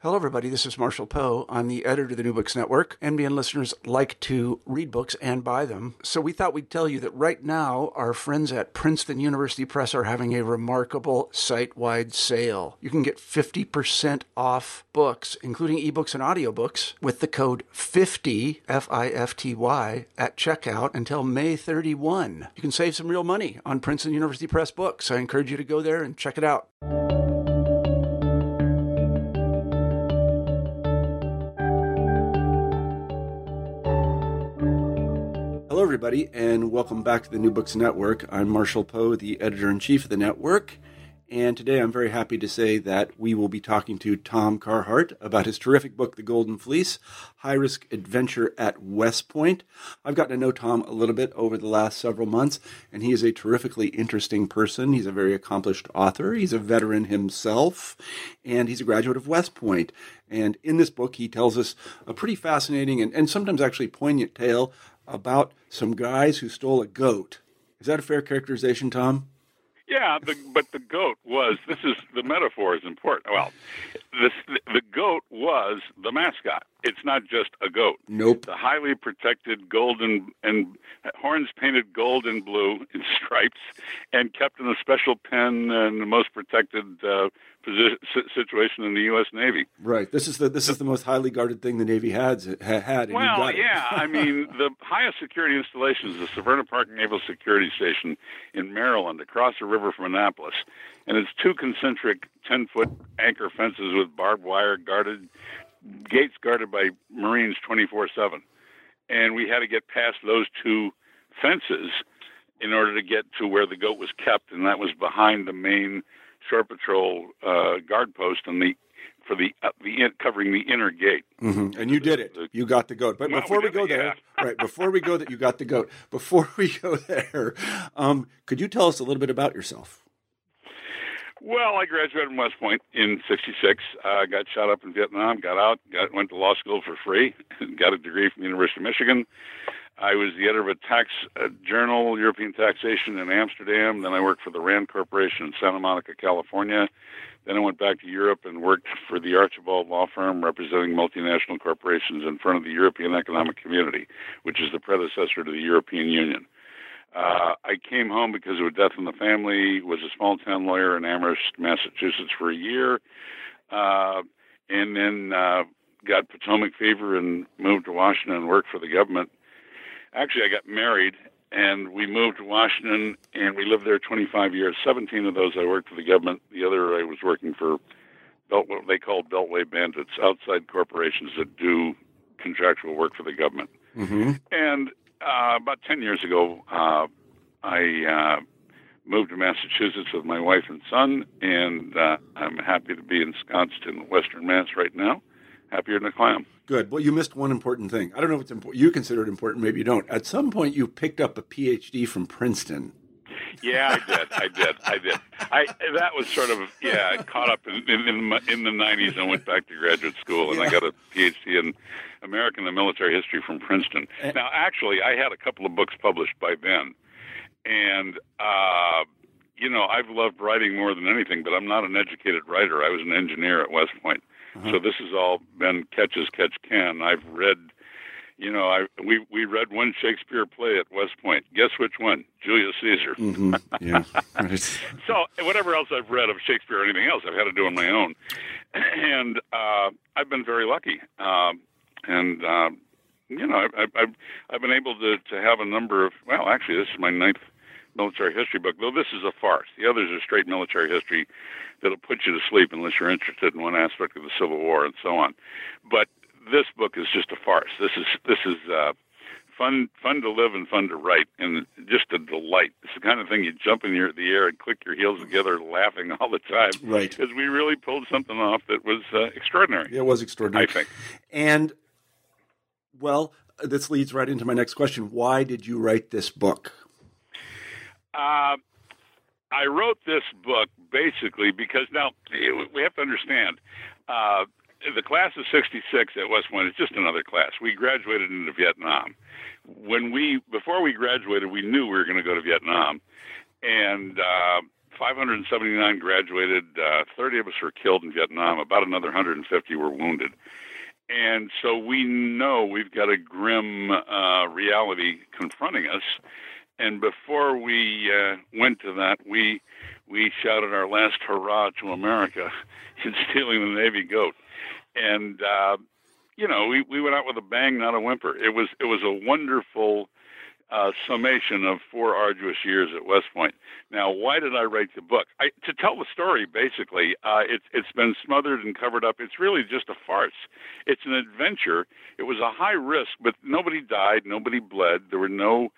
Hello, everybody. This is Marshall Poe. I'm the editor of the New Books Network. NBN listeners like to read books and buy them. So we thought we'd tell you that right now, our friends at Princeton University Press are having a remarkable site-wide sale. You can get 50% off books, including ebooks and audiobooks, with the code 50, F-I-F-T-Y, at checkout until May 31. You can save some real money on Princeton University Press books. I encourage you to go there and check it out. Hello, everybody, and welcome back to the New Books Network. I'm Marshall Poe, the editor-in-chief of the network, and today I'm very happy to say that we will be talking to Tom Carhart about his terrific book, The Golden Fleece, High-Risk Adventure at West Point. I've gotten to know Tom a little bit over the last several months, and he is a terrifically interesting person. He's a very accomplished author. He's a veteran himself, and he's a graduate of West Point. And in this book, he tells us a pretty fascinating and sometimes actually poignant tale about some guys who stole a goat. Is that a fair characterization, Tom? Yeah, but the goat was, the metaphor is important. Well, the goat was the mascot. It's not just a goat. Nope. The highly protected golden and horns painted gold and blue in stripes and kept in a special pen and the most protected situation in the U.S. Navy. Right. This is the most highly guarded thing the Navy had. And well, yeah. I mean, the highest security installation is the Severna Park Naval Security Station in Maryland, across the river from Annapolis, and it's two concentric 10-foot anchor fences with barbed wire gates guarded by Marines 24/7. And we had to get past those two fences in order to get to where the goat was kept, and that was behind the main shore patrol guard post and covering the inner gate. Mm-hmm. And you did it. You got the goat. But before we go there, you got the goat. Before we go there, could you tell us a little bit about yourself? Well, I graduated from West Point in '66. Got shot up in Vietnam. Got out. Went to law school for free. Got a degree from the University of Michigan. I was the editor of a tax journal, European Taxation, in Amsterdam. Then I worked for the Rand Corporation in Santa Monica, California. Then I went back to Europe and worked for the Archibald Law Firm, representing multinational corporations in front of the European Economic Community, which is the predecessor to the European Union. I came home because of a death in the family, was a small-town lawyer in Amherst, Massachusetts for a year, and then got Potomac fever and moved to Washington and worked for the government. Actually, I got married, and we moved to Washington, and we lived there 25 years. 17 of those I worked for the government. The other I was working for what they called Beltway bandits, outside corporations that do contractual work for the government. Mm-hmm. And about 10 years ago, I moved to Massachusetts with my wife and son, and I'm happy to be ensconced in Western Mass right now. Happier than a clam. Good. Well, you missed one important thing. I don't know if it's important. You consider it important, maybe you don't. At some point, you picked up a PhD from Princeton. Yeah, I did. That was sort of caught up in the 90s. And went back to graduate school, and I got a PhD in American and military history from Princeton. Now, actually, I had a couple of books published by then, and I've loved writing more than anything. But I'm not an educated writer. I was an engineer at West Point. Uh-huh. So this has all been catch as catch can. I've read, we read one Shakespeare play at West Point. Guess which one? Julius Caesar. Mm-hmm. Yeah. So whatever else I've read of Shakespeare or anything else, I've had to do on my own. And I've been very lucky. I've been able to have a number of, well, actually, this is my 9th military history book, though this is a farce. The others are straight military history that'll put you to sleep unless you're interested in one aspect of the Civil War and so on. But this book is just a farce. This is fun to live and fun to write, and just a delight. It's the kind of thing you jump in the air and click your heels together laughing all the time. Right. Because we really pulled something off that was extraordinary. It was extraordinary. I think. And, well, this leads right into my next question. Why did you write this book? I wrote this book basically because, now, we have to understand, the class of '66 at West Point is just another class. We graduated into Vietnam. Before we graduated, we knew we were going to go to Vietnam. And 579 graduated. 30 of us were killed in Vietnam. About another 150 were wounded. And so we know we've got a grim reality confronting us. And before we went to that, we shouted our last hurrah to America in stealing the Navy goat. And, we went out with a bang, not a whimper. It was a wonderful summation of 4 arduous years at West Point. Now, why did I write the book? To tell the story, basically, it's been smothered and covered up. It's really just a farce. It's an adventure. It was a high risk, but nobody died, nobody bled. There were no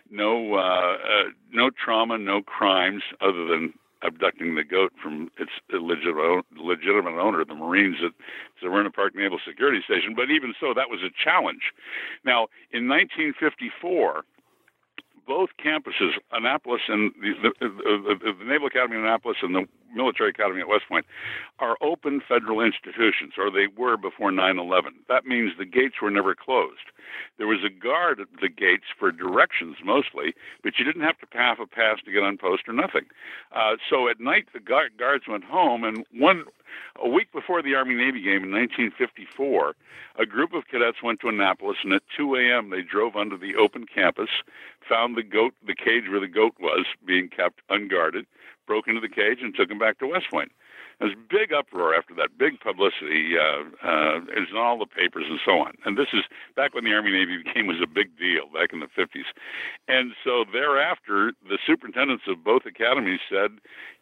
trauma, no crimes, other than abducting the goat from its legitimate owner, the Marines at Severna Park Naval Security Station. But even so, that was a challenge. Now, in 1954, both campuses, Annapolis and the Naval Academy in Annapolis and the Military Academy at West Point, are open federal institutions, or they were before 9/11. That means the gates were never closed. There was a guard at the gates for directions mostly, but you didn't have to have a pass to get on post or nothing. So at night, the guards went home, and a week before the Army-Navy game in 1954, a group of cadets went to Annapolis, and at 2 a.m. they drove onto the open campus, found the cage where the goat was being kept unguarded, broke into the cage, and took him back to West Point. There was big uproar after that, big publicity. It's in all the papers and so on. And this is back when the Army-Navy game was a big deal, back in the 50s. And so thereafter, the superintendents of both academies said,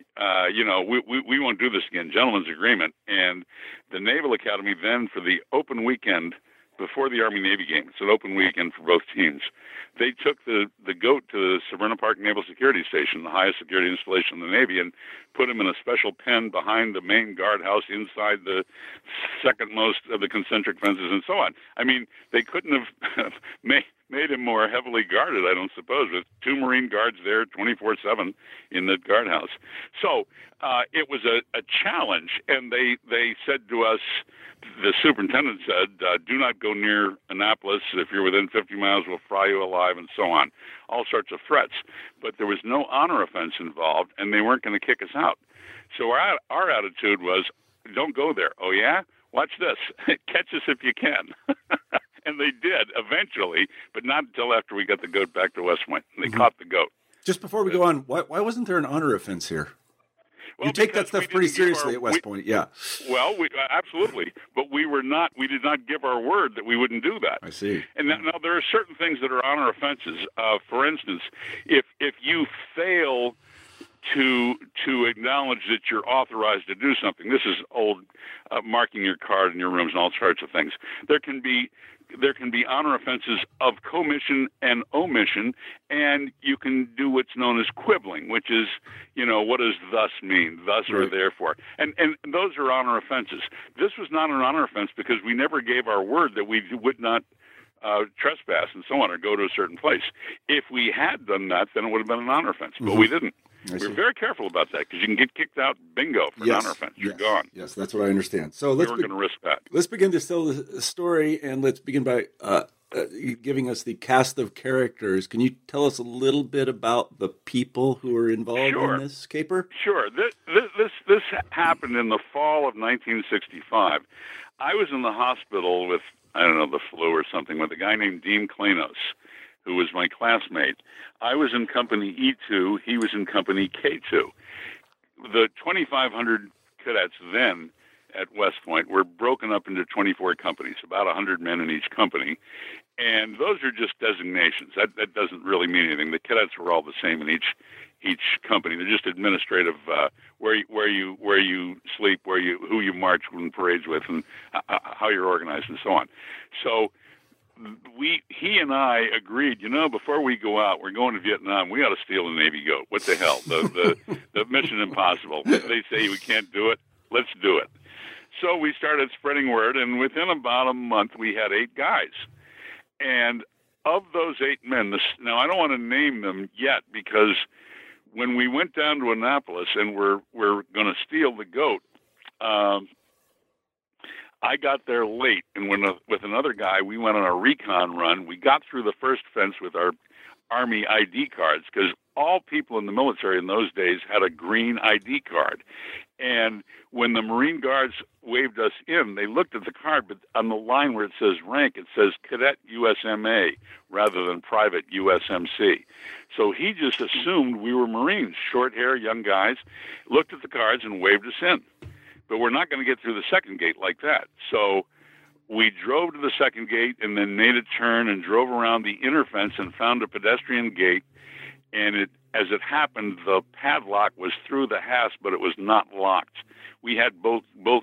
we won't do this again, gentlemen's agreement. And the Naval Academy then, for the open weekend before the Army-Navy game, it's an open weekend for both teams, they took the goat to the Severna Park Naval Security Station, the highest security installation in the Navy, and put him in a special pen behind the main guardhouse inside the second most of the concentric fences and so on. I mean, they couldn't have made him more heavily guarded, I don't suppose, with 2 Marine guards there 24/7 in the guardhouse. So it was a challenge, and they said to us, the superintendent said, do not go near Annapolis. If you're within 50 miles, we'll fry you alive, and so on. All sorts of threats. But there was no honor offense involved, and they weren't going to kick us out. So our attitude was, don't go there. Oh, yeah? Watch this. Catch us if you can. And they did, eventually, but not until after we got the goat back to West Point. They caught the goat. Just before we go on, why wasn't there an honor offense here? Well, you take that stuff pretty seriously at West Point, yeah. Well, absolutely, but we did not give our word that we wouldn't do that. I see. And now there are certain things that are honor offenses. For instance, if you fail to acknowledge that you're authorized to do something, this is old marking your card in your rooms and all sorts of things. There can be honor offenses of commission and omission, and you can do what's known as quibbling, which is, what does thus mean, thus right, or therefore. And those are honor offenses. This was not an honor offense because we never gave our word that we would not trespass and so on or go to a certain place. If we had done that, then it would have been an honor offense, but we didn't. We're very careful about that because you can get kicked out, bingo, for an honor offense. You're gone. Yes, that's what I understand. So we weren't going to risk that. Let's begin to tell the story, and let's begin by giving us the cast of characters. Can you tell us a little bit about the people who are involved in this caper? Sure. This happened in the fall of 1965. I was in the hospital with, the flu or something, with a guy named Dean Klanos, who was my classmate. I was in company E2, he was in company K2. The 2,500 cadets then at West Point were broken up into 24 companies, about 100 men in each company. And those are just designations. That doesn't really mean anything. The cadets were all the same in each company. They're just administrative, where you sleep, who you march in parades with, and how you're organized, and so on. So he and I agreed, before we go out, we're going to Vietnam, we ought to steal the Navy goat. What the hell? The Mission Impossible. They say we can't do it. Let's do it. So we started spreading word, and within about a month, we had 8 guys. And of those 8 men, now I don't want to name them yet because when we went down to Annapolis and we're going to steal the goat, I got there late, and with another guy, we went on a recon run. We got through the first fence with our Army ID cards because all people in the military in those days had a green ID card. And when the Marine Guards waved us in, they looked at the card, but on the line where it says rank, it says Cadet USMA rather than Private USMC. So he just assumed we were Marines, short hair, young guys, looked at the cards and waved us in. But we're not going to get through the second gate like that. So we drove to the second gate and then made a turn and drove around the inner fence and found a pedestrian gate. And as it happened, the padlock was through the hasp, but it was not locked. We had both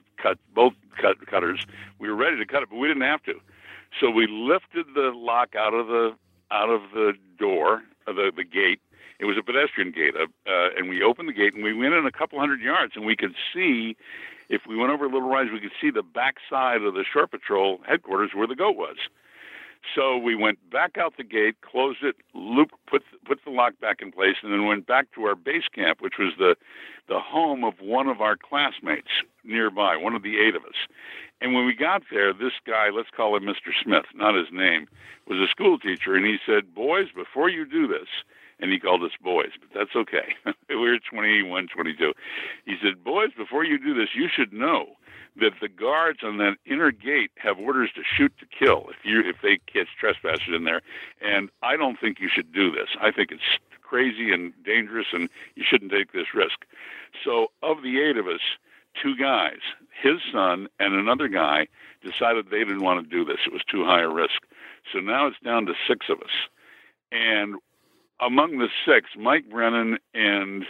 cutters. We were ready to cut it, but we didn't have to. So we lifted the lock out of the door of the gate. It was a pedestrian gate, and we opened the gate and we went in a couple hundred yards, and we could see. If we went over a little rise, we could see the back side of the Shore Patrol headquarters where the goat was. So we went back out the gate, closed it, put the lock back in place, and then went back to our base camp, which was the home of one of our classmates nearby, one of the 8 of us. And when we got there, this guy, let's call him Mr. Smith, not his name, was a school teacher, and he said, "Boys, before you do this," and he called us boys, but that's okay. We were 21, 22. He said, "Boys, before you do this, you should know that the guards on that inner gate have orders to shoot to kill if they catch trespassers in there, and I don't think you should do this. I think it's crazy and dangerous, and you shouldn't take this risk." So of the 8 of us, 2 guys, his son and another guy, decided they didn't want to do this. It was too high a risk. So now it's down to 6 of us. And among the 6, Mike Brennan and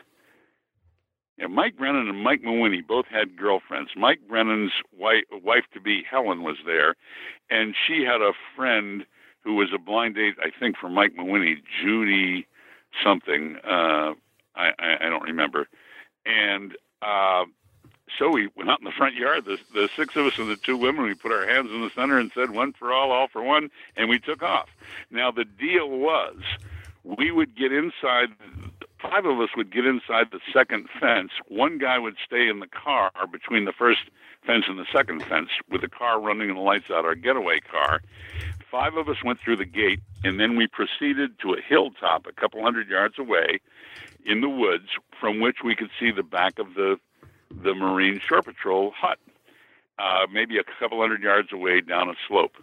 Mike Mawhinney both had girlfriends. Mike Brennan's wife-to-be, Helen, was there, and she had a friend who was a blind date, I think, for Mike Mawhinney, Judy something. I don't remember. And so we went out in the front yard, the 6 of us and the 2 women. We put our hands in the center and said, "One for all for one," and we took off. Now, the deal was we would get inside. 5 of us would get inside the second fence. 1 guy would stay in the car between the first fence and the second fence with the car running and the lights out, our getaway car. 5 of us went through the gate, and then we proceeded to a hilltop a couple hundred yards away in the woods from which we could see the back of the Marine Shore Patrol hut, maybe a couple hundred yards away down a slope.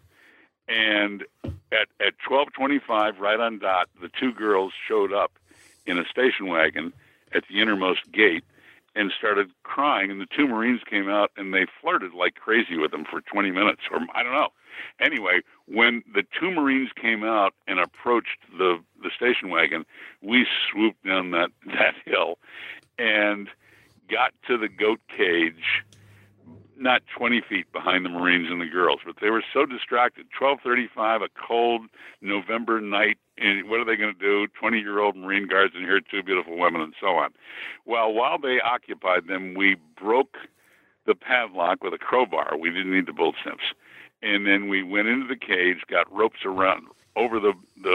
And at 12:25, right on dot, the 2 girls showed up in a station wagon at the innermost gate and started crying, and the 2 Marines came out, and they flirted like crazy with them for 20 minutes, or I don't know. Anyway, when the 2 Marines came out and approached the station wagon, we swooped down that hill and got to the goat cage, not 20 feet behind the Marines and the girls, but they were so distracted. 12:35, a cold November night, and what are they going to do? 20-year-old Marine Guards in here, 2 beautiful women, and so on. Well, while they occupied them, we broke the padlock with a crowbar. We didn't need the bolt snips. And then we went into the cage, got ropes around over the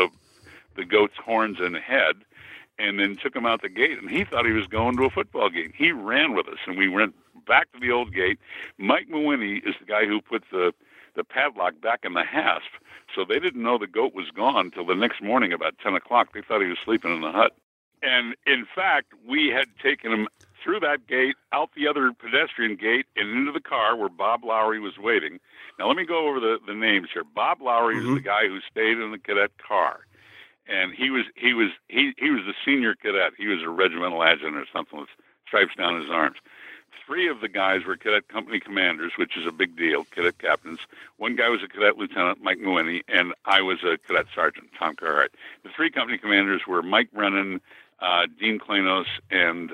goat's horns and head, and then took him out the gate. And he thought he was going to a football game. He ran with us, and we went back to the old gate. Mike Mawhinney is the guy who put the padlock back in the hasp, so they didn't know the goat was gone till the next morning about 10 o'clock. They thought he was sleeping in the hut. And, in fact, we had taken him through that gate, out the other pedestrian gate, and into the car where Bob Lowry was waiting. Now, let me go over the names here. Bob Lowry is the guy who stayed in the cadet car. And he was the senior cadet. He was a regimental adjutant or something with stripes down his arms. 3 of the guys were cadet company commanders, which is a big deal, cadet captains. 1 guy was a cadet lieutenant, Mike Mawhinney, and I was a cadet sergeant, Tom Carhart. The 3 company commanders were Mike Brennan, Dean Klanos, and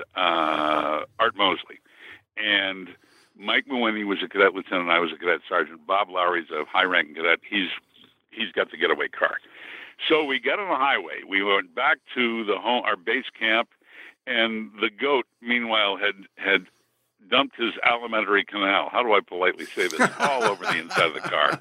Art Mosley. And Mike Mawhinney was a cadet lieutenant, I was a cadet sergeant. Bob Lowry's a high-ranking cadet. He's got the getaway car. So we got on the highway. We went back to our base camp, and the goat, meanwhile, had dumped his alimentary canal. How do I politely say this? All over the inside of the car,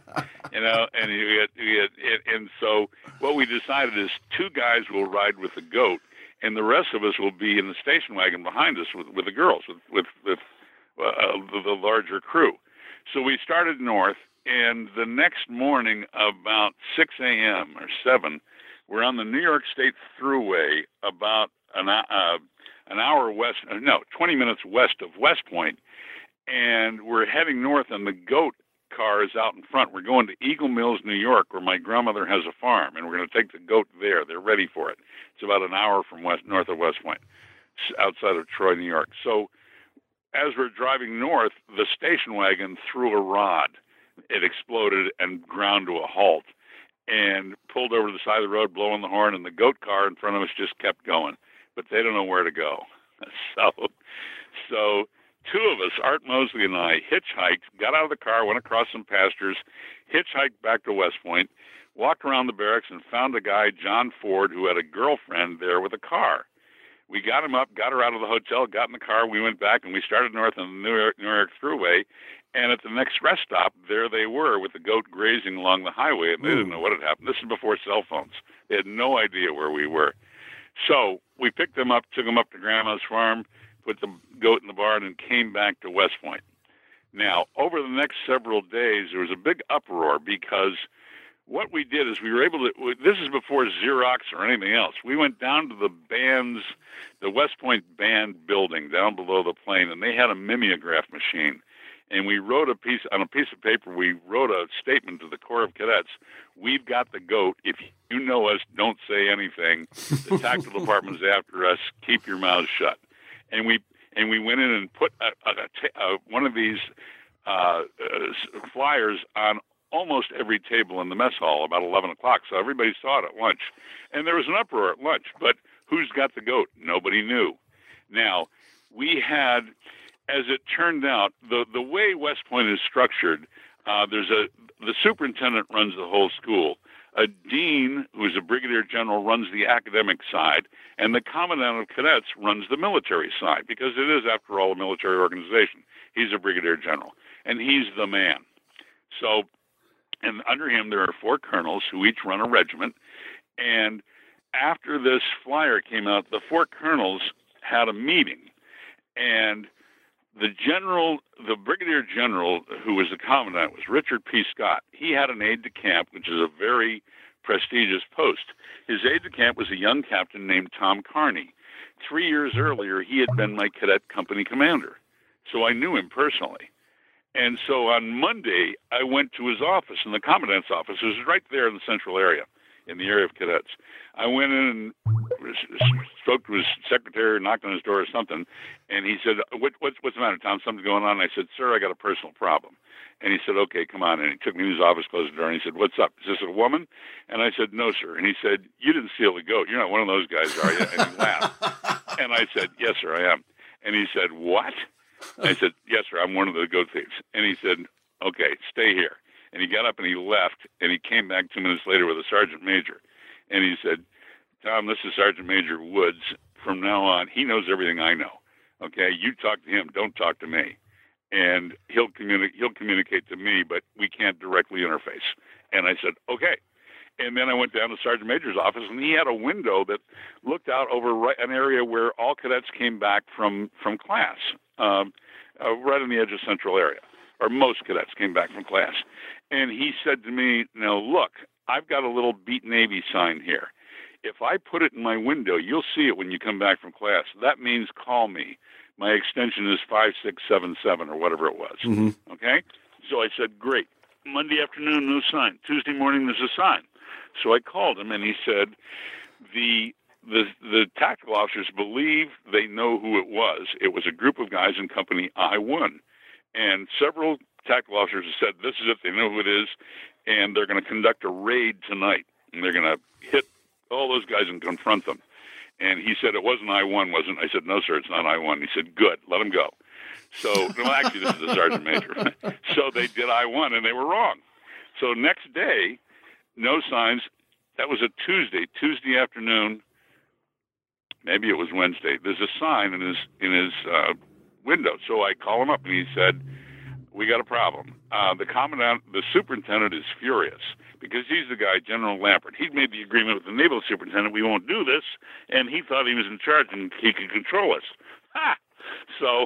and so what we decided is 2 guys will ride with the goat, and the rest of us will be in the station wagon behind us with the girls, with the larger crew. So we started north, and the next morning about 6 a.m. or 7, we're on the New York State Thruway about 20 minutes west of West Point, and we're heading north, and the goat car is out in front. We're going to Eagle Mills, New York, where my grandmother has a farm, and we're going to take the goat there. They're ready for it. It's about an hour from north of West Point, outside of Troy, New York. So as we're driving north, the station wagon threw a rod. It exploded and ground to a halt and pulled over to the side of the road, blowing the horn, and the goat car in front of us just kept going. But they don't know where to go. So two of us, Art Mosley and I, hitchhiked, got out of the car, went across some pastures, hitchhiked back to West Point, walked around the barracks, and found a guy, John Ford, who had a girlfriend there with a car. We got him up, got her out of the hotel, got in the car, we went back, and we started north on the New York Thruway. And at the next rest stop, there they were with the goat grazing along the highway, and they didn't know what had happened. This is before cell phones. They had no idea where we were. So we picked them up, took them up to Grandma's farm, put the goat in the barn, and came back to West Point. Now, over the next several days, there was a big uproar because what we did is we were able to, this is before Xerox or anything else. We went down to the West Point band building down below the plane, and they had a mimeograph machine. And we wrote on a piece of paper, we wrote a statement to the Corps of Cadets. We've got the goat. If you know us, don't say anything. The tactical department's after us. Keep your mouths shut. And we went in and put one of these flyers on almost every table in the mess hall about 11 o'clock. So everybody saw it at lunch. And there was an uproar at lunch. But who's got the goat? Nobody knew. Now, we had... As it turned out, the way West Point is structured, the superintendent runs the whole school. A dean, who is a brigadier general, runs the academic side, and the commandant of cadets runs the military side, because it is, after all, a military organization. He's a brigadier general, and he's the man. So, and under him, there are 4 colonels who each run a regiment, and after this flyer came out, the 4 colonels had a meeting, and the brigadier general who was the commandant was Richard P. Scott. He had an aide-de-camp, which is a very prestigious post. His aide-de-camp was a young captain named Tom Carney. 3 years earlier, he had been my cadet company commander, so I knew him personally. And so on Monday, I went to his office, in the commandant's office. It was right there in the central area, in the area of cadets. I went in and spoke to his secretary, knocked on his door or something, and he said, what's the matter, Tom? Something's going on. And I said, sir, I got a personal problem. And he said, okay, come on. And he took me to his office, closed the door, and he said, what's up? Is this a woman? And I said, no, sir. And he said, you didn't steal the goat. You're not one of those guys, are you? And he laughed. And I said, yes, sir, I am. And he said, what? And I said, yes, sir, I'm one of the goat thieves. And he said, okay, stay here. And he got up and he left, and he came back 2 minutes later with a sergeant major. And he said, Tom, this is Sergeant Major Woods. From now on, he knows everything I know. Okay, you talk to him, don't talk to me. And he'll communicate to me, but we can't directly interface. And I said, okay. And then I went down to Sergeant Major's office, and he had a window that looked out over an area where all cadets came back from class, right on the edge of Central area, or most cadets came back from class. And he said to me, now look, I've got a little Beat Navy sign here. If I put it in my window, you'll see it when you come back from class. That means call me. My extension is 5677 or whatever it was. Mm-hmm. Okay? So I said, great. Monday afternoon, no sign. Tuesday morning, there's a sign. So I called him, and he said, the tactical officers believe they know who it was. It was a group of guys in Company I-1. And several tactical officers have said, this is it, they know who it is, and they're going to conduct a raid tonight. And they're going to hit all those guys and confront them. And he said, it wasn't I-1, wasn't? I said, no, sir, it's not I-1. He said, good, let him go. So, no, actually, this is a sergeant major. So they did I-1, and they were wrong. So next day, no signs. That was a Tuesday afternoon. Maybe it was Wednesday. There's a sign in his window. So I call him up, and he said, we got a problem. The superintendent is furious because he's the guy, General Lampert. He'd made the agreement with the naval superintendent, we won't do this, and he thought he was in charge and he could control us. Ha! So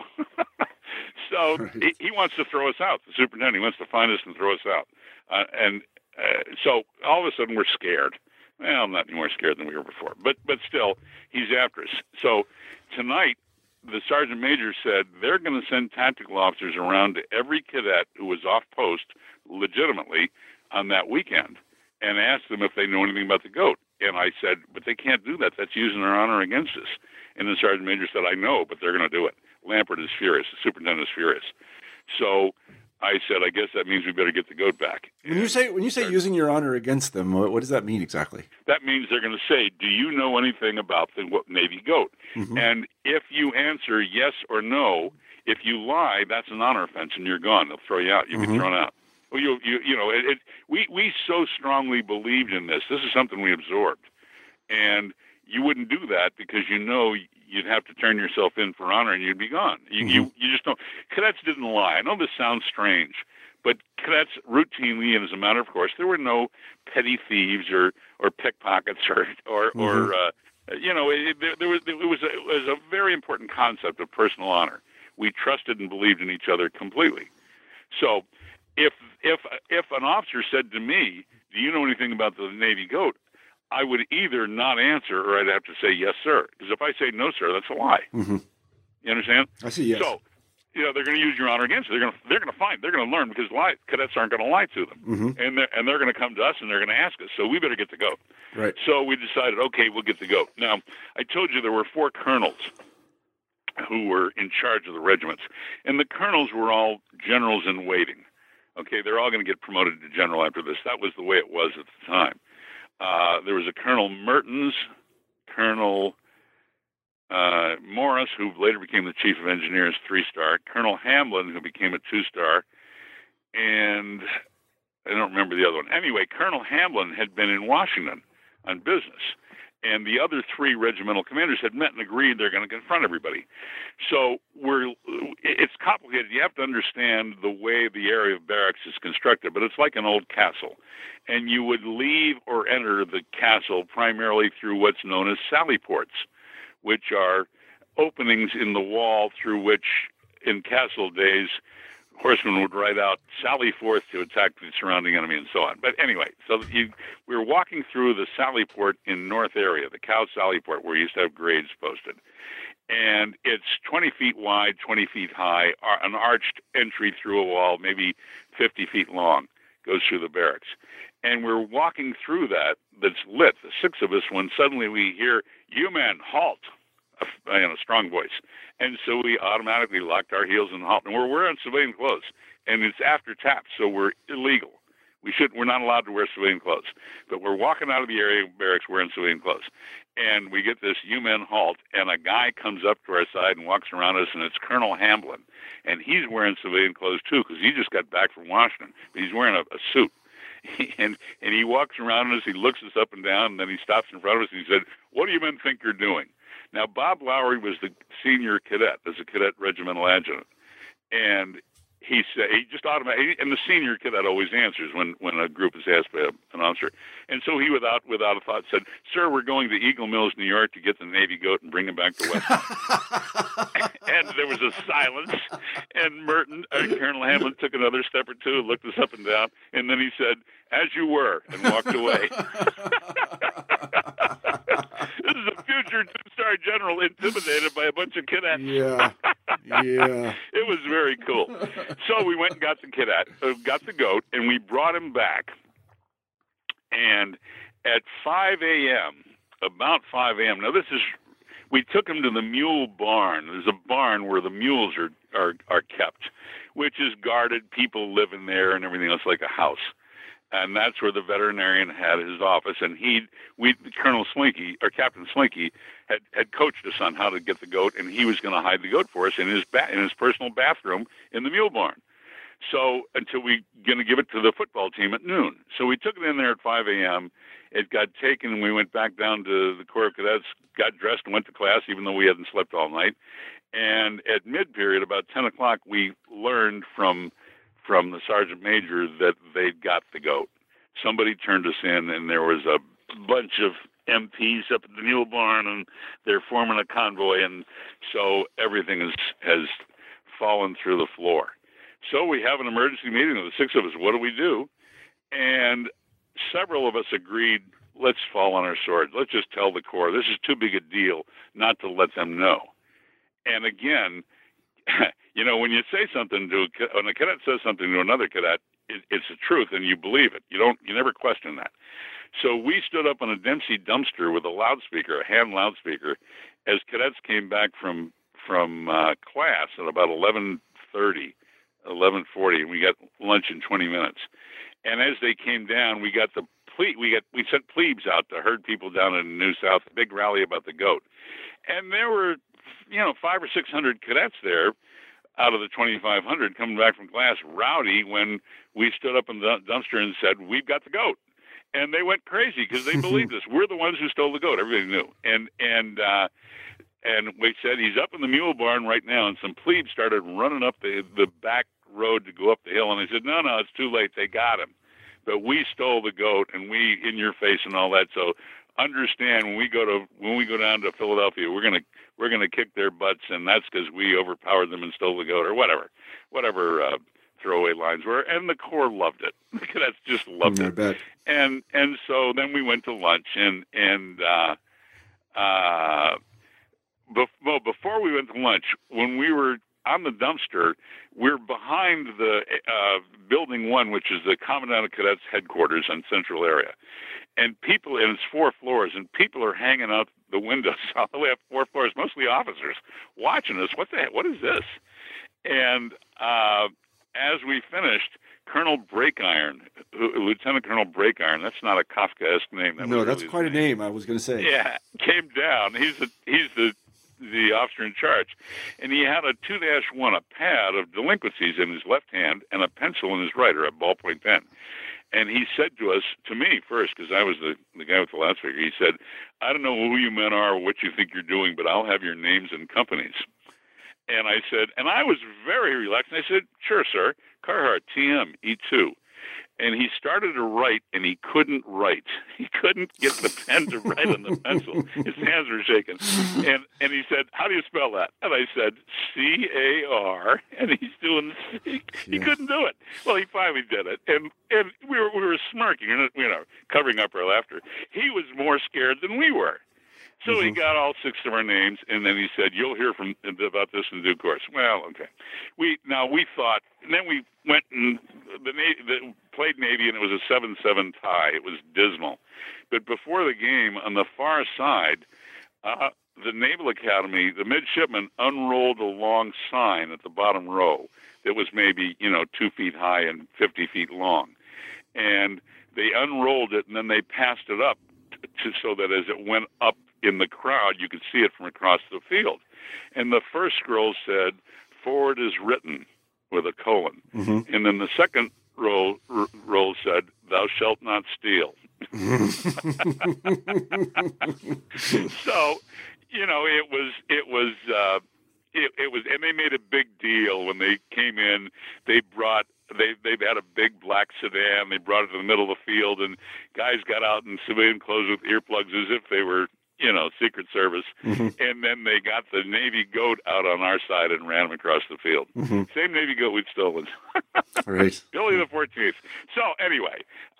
right. he wants to throw us out. The superintendent, he wants to find us and throw us out. So all of a sudden we're scared. Well, I'm not any more scared than we were before. But still, he's after us. So tonight, the sergeant major said they're going to send tactical officers around to every cadet who was off post legitimately on that weekend and ask them if they know anything about the goat. And I said, but they can't do that. That's using their honor against us. And the sergeant major said, I know, but they're going to do it. Lampert is furious. The superintendent is furious. So I said, I guess that means we better get the goat back. When you say using your honor against them, what does that mean exactly? That means they're going to say, do you know anything about the Navy goat? Mm-hmm. And if you answer yes or no, if you lie, that's an honor offense, and you're gone. They'll throw you out. You'll be thrown out. Well, we so strongly believed in this. This is something we absorbed, and you wouldn't do that because you know you'd have to turn yourself in for honor and you'd be gone. You just don't. Cadets didn't lie. I know this sounds strange, but cadets routinely, and as a matter of course, there were no petty thieves or pickpockets or it was a very important concept of personal honor. We trusted and believed in each other completely. So if an officer said to me, do you know anything about the Navy goat? I would either not answer or I'd have to say, yes, sir. Because if I say no, sir, that's a lie. Mm-hmm. You understand? I see, yes. So, they're going to use your honor against you. They're going to learn because cadets aren't going to lie to them. Mm-hmm. And they're going to come to us and they're going to ask us. So we better get the goat. Right. So we decided, okay, we'll get the goat. Now, I told you there were 4 colonels who were in charge of the regiments. And the colonels were all generals in waiting. Okay, they're all going to get promoted to general after this. That was the way it was at the time. There was a Colonel Mertens, Colonel Morris, who later became the Chief of Engineers, 3-star, Colonel Hamlin, who became a 2-star, and I don't remember the other one. Anyway, Colonel Hamlin had been in Washington on business, and the other 3 regimental commanders had met and agreed they're going to confront everybody. So it's complicated. You have to understand the way the area of barracks is constructed, but it's like an old castle. And you would leave or enter the castle primarily through what's known as sally ports, which are openings in the wall through which, in castle days, horsemen would ride out, sally forth to attack the surrounding enemy, and so on. But anyway, so we were walking through the sally port in North area, the Cow Sally Port, where you used to have grades posted. And it's 20 feet wide, 20 feet high, an arched entry through a wall, maybe 50 feet long, goes through the barracks. And we're walking through that's lit, the 6 of us, when suddenly we hear, you men, halt, in a strong voice. And so we automatically locked our heels and halt. And we're wearing civilian clothes. And it's after TAP, so we're illegal. We're not allowed to wear civilian clothes. But we're walking out of the area of barracks wearing civilian clothes. And we get this, you men, halt. And a guy comes up to our side and walks around us, and it's Colonel Hamlin. And he's wearing civilian clothes, too, because he just got back from Washington. But he's wearing a suit. And he walks around us, he looks us up and down, and then he stops in front of us and he said, what do you men think you're doing? Now, Bob Lowry was the senior cadet, as a cadet regimental adjutant. And he said, he just automatically, and the senior cadet always answers when a group is asked by an officer. And so he, without a thought, said, sir, we're going to Eagle Mills, New York to get the Navy goat and bring him back to West Point. And there was a silence, and Colonel Hamlin took another step or two, looked us up and down, and then he said, as you were, and walked away. This is a future 2-star general intimidated by a bunch of cadets. Yeah. It was very cool. So we went and got the goat, and we brought him back. And at 5 a.m., about 5 a.m., now we took him to the mule barn. There's a barn where the mules are kept, which is guarded. People live in there and everything else like a house. And that's where the veterinarian had his office. And Colonel Slinky, or Captain Slinky, had coached us on how to get the goat, and he was going to hide the goat for us in his personal bathroom in the mule barn. So until we going to give it to the football team at noon. So we took it in there at 5 a.m. It got taken, and we went back down to the Corps of Cadets, got dressed, and went to class, even though we hadn't slept all night. And at mid-period, about 10 o'clock, we learned from the sergeant major that they'd got the goat. Somebody turned us in, and there was a bunch of MPs up at the mule barn, and they're forming a convoy, and so everything has fallen through the floor. So we have an emergency meeting of the 6 of us. What do we do? And several of us agreed, let's fall on our sword. Let's just tell the Corps this is too big a deal not to let them know. And again, when you say something when a cadet says something to another cadet, it's the truth, and you believe it. You never question that. So we stood up on a Dempsey dumpster with a loudspeaker, a hand loudspeaker, as cadets came back from class at about 11:40, and we got lunch in 20 minutes. And as they came down, we sent plebes out to herd people down in New South, a big rally about the goat. And there were, 500 or 600 cadets there out of the 2,500 coming back from class, rowdy when we stood up in the dumpster and said, "We've got the goat." And they went crazy because they believed us. We're the ones who stole the goat. Everybody knew. And we said, "He's up in the mule barn right now." And some plebes started running up the back road to go up the hill. And I said, no, it's too late. They got him. But we stole the goat, and we in your face and all that. So understand, when we go down to Philadelphia, we're gonna kick their butts, and that's because we overpowered them and stole the goat, or whatever throwaway lines were. And the Corps loved it. The cadets just loved it. Bet. And so then we went to lunch, and before we went to lunch, when we were on the dumpster, we're behind the Building 1, which is the Commandant of Cadets headquarters in Central area. And it's 4 floors, and people are hanging out the windows all the way up 4 floors, mostly officers, watching us. What the heck? What is this? And as we finished, Colonel Breakiron, Lieutenant Colonel Breakiron, that's not a Kafkaesque name. No, that's really quite a name, I was going to say. Yeah, came down. He's the officer in charge, and he had a 2-1, a pad of delinquencies in his left hand and a pencil in his right, or a ballpoint pen. And he said to me first, because I was the guy with the loudspeaker, he said, "I don't know who you men are or what you think you're doing, but I'll have your names and companies." And I said, and I was very relaxed, and I said, "Sure, sir. Carhart, TM, E2. And he started to write, and he couldn't write. He couldn't get the pen to write on the pencil. His hands were shaking. And he said, "How do you spell that?" And I said, CAR. And he's doing C. He couldn't do it. Well, he finally did it. And we were smirking, covering up our laughter. He was more scared than we were. So he got all 6 of our names, and then he said, "You'll hear about this in due course." Well, okay. We thought, and then we went and played Navy, and it was a 7-7 tie. It was dismal. But before the game, on the far side, the Naval Academy, the midshipmen unrolled a long sign at the bottom row that was maybe 2 feet high and 50 feet long, and they unrolled it, and then they passed it up so that as it went up in the crowd, you could see it from across the field. And the first scroll said, "Forward is written," with a colon. Mm-hmm. And then the second roll said, "Thou shalt not steal." So, it was, and they made a big deal when they came in. They've had a big black sedan. They brought it to the middle of the field, and guys got out in civilian clothes with earplugs as if they were, Secret Service. Mm-hmm. And then they got the Navy goat out on our side and ran him across the field. Mm-hmm. Same Navy goat we'd stolen. Right. Billy the 14th. So anyway,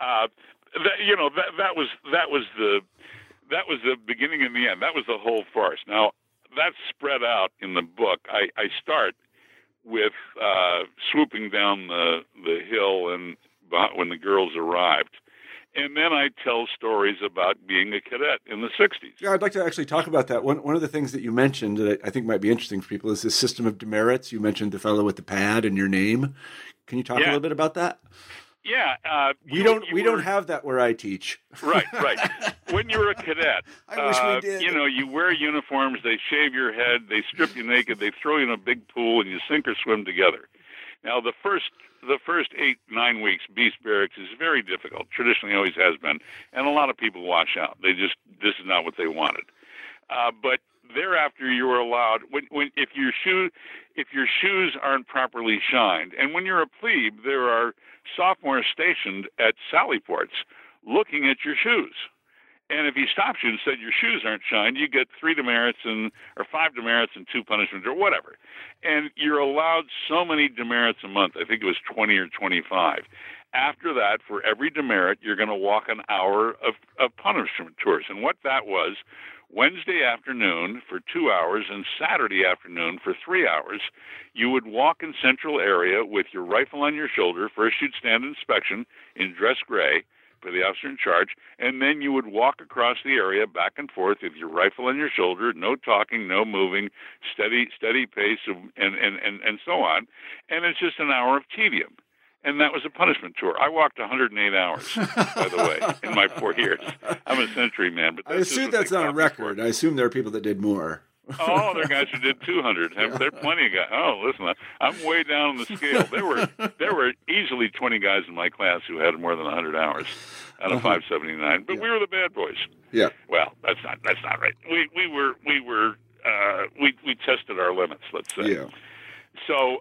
that was the beginning and the end. That was the whole farce. Now, that's spread out in the book. I start with swooping down the hill and when the girls arrived. And then I tell stories about being a cadet in the 60s. Yeah, I'd like to actually talk about that. One of the things that you mentioned that I think might be interesting for people is this system of demerits. You mentioned the fellow with the pad and your name. Can you talk a little bit about that? Yeah. We don't have that where I teach. Right. When you're a cadet, I wish we did. You wear uniforms, they shave your head, they strip you naked, they throw you in a big pool, and you sink or swim together. Now, the first 8-9 weeks, beast barracks is very difficult. Traditionally, always has been, and a lot of people wash out. This is not what they wanted. But thereafter, you are allowed if your shoes aren't properly shined, and when you're a plebe, there are sophomores stationed at sally ports looking at your shoes. And if he stops you and said your shoes aren't shined, you get 3 demerits or 5 demerits and 2 punishments or whatever. And you're allowed so many demerits a month. I think it was 20 or 25. After that, for every demerit, you're going to walk an hour of punishment tours. And what that was, Wednesday afternoon for 2 hours and Saturday afternoon for 3 hours, you would walk in central area with your rifle on your shoulder. First, you'd stand inspection in dress gray for the officer in charge, and then you would walk across the area back and forth with your rifle on your shoulder, no talking, no moving, steady pace, and so on. And it's just an hour of tedium. And that was a punishment tour. I walked 108 hours, by the way, in my 4 years. I'm a century man. But I assume that's not a record. I assume there are people that did more. Oh, there are guys who did 200. Yeah. There are plenty of guys. Oh, listen, I'm way down on the scale. There were easily 20 guys in my class who had more than 100 hours out of 579. But we were the bad boys. Yeah. Well, that's not right. We tested our limits. Let's say. Yeah. So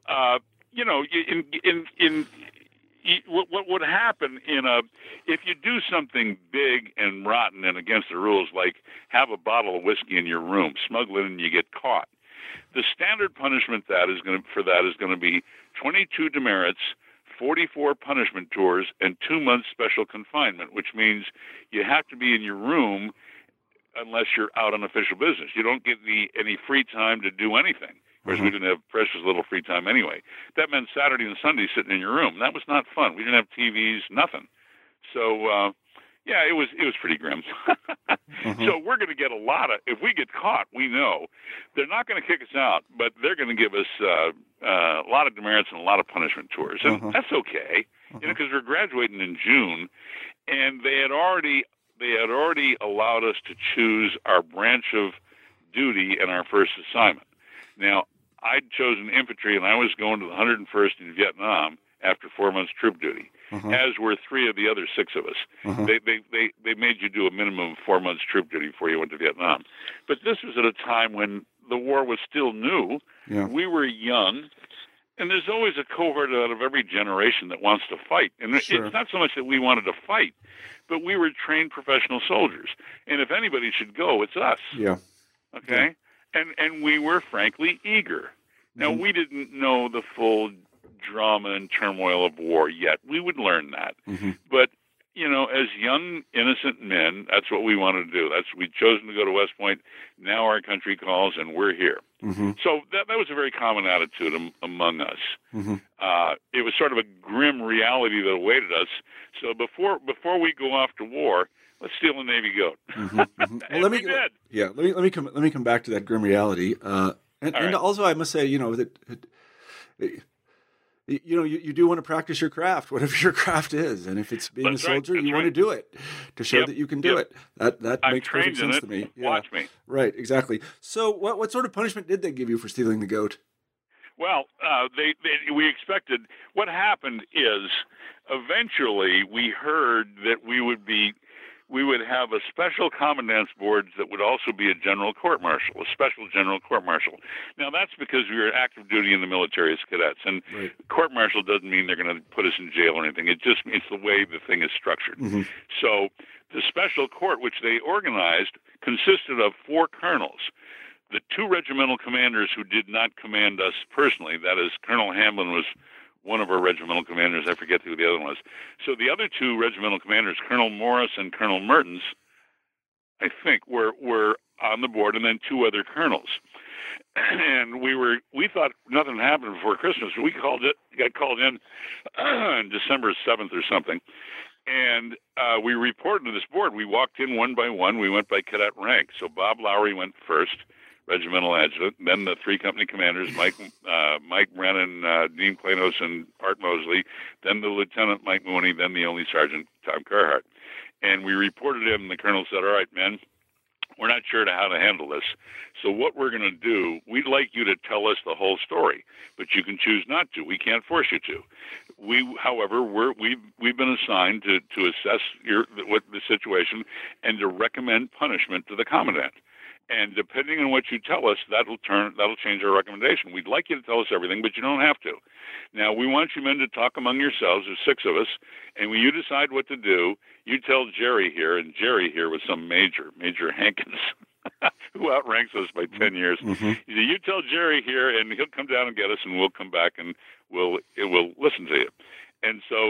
what would happen if you do something big and rotten and against the rules, like have a bottle of whiskey in your room, smuggle it in, and you get caught. The standard punishment is going to be 22 demerits, 44 punishment tours, and 2 months special confinement, which means you have to be in your room unless you're out on official business. You don't get any free time to do anything. Of course, we didn't have precious little free time anyway. That meant Saturday and Sunday sitting in your room. That was not fun. We didn't have TVs, nothing. So, it was pretty grim. So we're going to get if we get caught, we know they're not going to kick us out, but they're going to give us a lot of demerits and a lot of punishment tours. And that's okay, because we're graduating in June, and they had already allowed us to choose our branch of duty and our first assignment. Now, I'd chosen infantry, and I was going to the 101st in Vietnam after 4 months troop duty, as were 3 of the other 6 of us. They made you do a minimum of 4 months troop duty before you went to Vietnam. But this was at a time when the war was still new. Yeah. We were young, and there's always a cohort out of every generation that wants to fight. And it's not so much that we wanted to fight, but we were trained professional soldiers. And if anybody should go, it's us. Yeah. Okay? Yeah. And we were, frankly, eager. Now, we didn't know the full drama and turmoil of war yet. We would learn that. But, as young, innocent men, that's what we wanted to do. We'd chosen to go to West Point. Now our country calls, and we're here. So that was a very common attitude among us. It was sort of a grim reality that awaited us. So before we go off to war, let's steal a Navy goat. Well, let me come back to that grim reality. And also, I must say, that you do want to practice your craft, whatever your craft is, and if it's being a soldier, you want to do it to show that you can do it. That makes perfect sense to me. Yeah. Watch me. Right, exactly. So, what sort of punishment did they give you for stealing the goat? Well, we expected. What happened is, eventually, we heard that we would have a special commandant's board that would also be a general court-martial, a special general court-martial. Now, that's because we were active duty in the military as cadets, and court-martial doesn't mean they're going to put us in jail or anything. It just means the way the thing is structured. So the special court, which they organized, consisted of 4 colonels. The 2 regimental commanders who did not command us personally, that is, Colonel Hamlin was one of our regimental commanders. I forget who the other one was. So the other 2 regimental commanders, Colonel Morris and Colonel Mertens, I think, were on the board, and then 2 other colonels. And we thought nothing happened before Christmas. We got called in December 7th or something. And we reported to this board. We walked in one by one. We went by cadet rank. So Bob Lowry went first, regimental adjutant, then the 3 company commanders, Mike Brennan, Dean Planos, and Art Mosley, then the lieutenant, Mike Mooney, then the only sergeant, Tom Carhart. And we reported him, and the colonel said, all right, men, we're not sure how to handle this. So what we're going to do, we'd like you to tell us the whole story, but you can choose not to. We can't force you to. However, we've been assigned to assess the situation and to recommend punishment to the commandant. And depending on what you tell us, that'll change our recommendation. We'd like you to tell us everything, but you don't have to. Now, we want you men to talk among yourselves. There's 6 of us, and when you decide what to do, you tell Jerry here, and Jerry here was some Major Hankins, who outranks us by 10 years. You tell Jerry here, and he'll come down and get us, and we'll come back and we'll listen to you. And so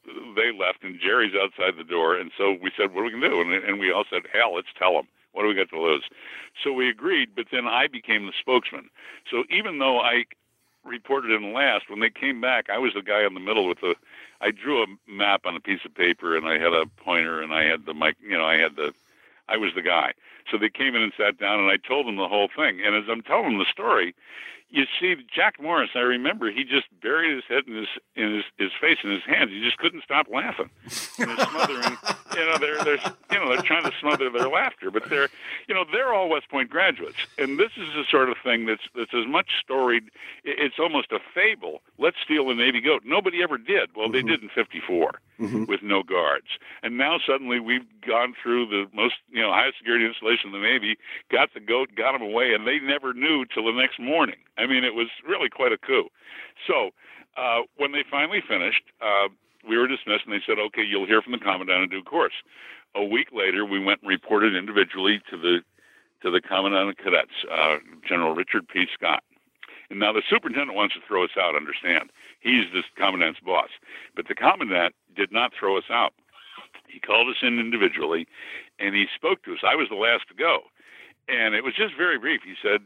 they left, and Jerry's outside the door. And so we said, what are we going to do? And we all said, hell, let's tell them. What do we got to lose? So we agreed, but then I became the spokesman. So even though I reported in last, when they came back, I was the guy in the middle with I drew a map on a piece of paper, and I had a pointer, and I had the mic, I was the guy. So they came in and sat down, and I told them the whole thing. And as I'm telling them the story, you see, Jack Morris, I remember, he just buried his head in his face in his hands. He just couldn't stop laughing. And they're smothering, they're trying to smother their laughter. But they're all West Point graduates. And this is the sort of thing that's as much storied. It's almost a fable. Let's steal a Navy goat. Nobody ever did. Well, they did in 54 with no guards. And now suddenly we've gone through the most, highest security installation in the Navy, got the goat, got him away, and they never knew till the next morning. I mean, it was really quite a coup. So when they finally finished, we were dismissed, and they said, okay, you'll hear from the commandant in due course. A week later, we went and reported individually to the commandant of cadets, General Richard P. Scott. And now the superintendent wants to throw us out, understand. He's the commandant's boss. But the commandant did not throw us out. He called us in individually, and he spoke to us. I was the last to go. And it was just very brief. He said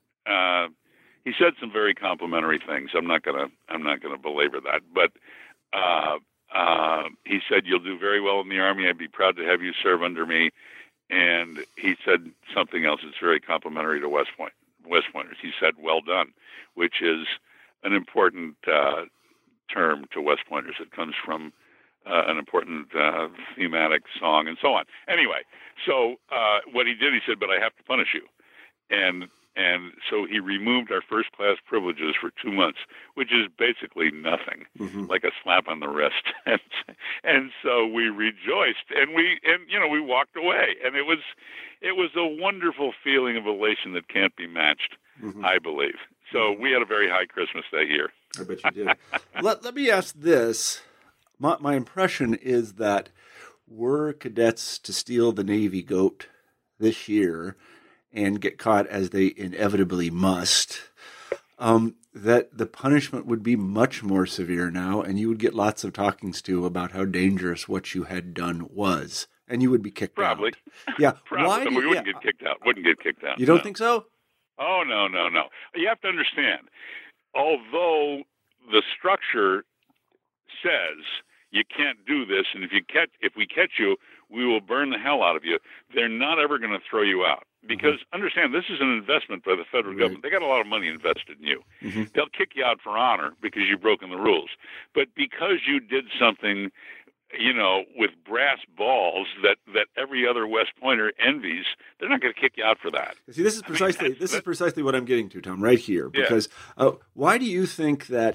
some very complimentary things. I'm not gonna belabor that, but he said, you'll do very well in the Army. I'd be proud to have you serve under me. And he said something else that's very complimentary to West Pointers. He said, well done, which is an important term to West Pointers. It comes from an important thematic song and so on. Anyway, so what he did, he said, but I have to punish you. And so he removed our first-class privileges for 2 months, which is basically nothing, like a slap on the wrist. And so we rejoiced, and we walked away, and it was a wonderful feeling of elation that can't be matched, I believe. So we had a very high Christmas that year. I bet you did. Let me ask this. My impression is that were cadets to steal the Navy goat this year and get caught, as they inevitably must, that the punishment would be much more severe now, and you would get lots of talkings to about how dangerous what you had done was, and you would be kicked out. Probably. Yeah. Probably. We wouldn't get kicked out. Wouldn't get kicked out. You don't think so? Oh, no. You have to understand, although the structure says you can't do this, and if we catch you, we will burn the hell out of you, they're not ever going to throw you out. Because, understand, this is an investment by the federal government. They got a lot of money invested in you. They'll kick you out for honor because you've broken the rules. But because you did something, with brass balls that every other West Pointer envies, they're not going to kick you out for that. See, this is precisely what I'm getting to, Tom, right here. Because why do you think that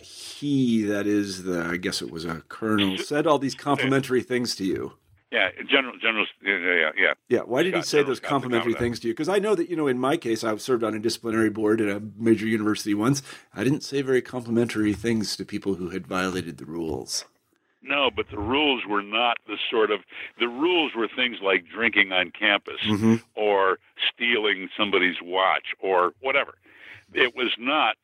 I guess it was a colonel, said all these complimentary things to you? Yeah, General. Yeah, why did he say those complimentary things to you? Because I know that, in my case, I served on a disciplinary board at a major university once. I didn't say very complimentary things to people who had violated the rules. No, but the rules were not the rules were things like drinking on campus or stealing somebody's watch or whatever. It was not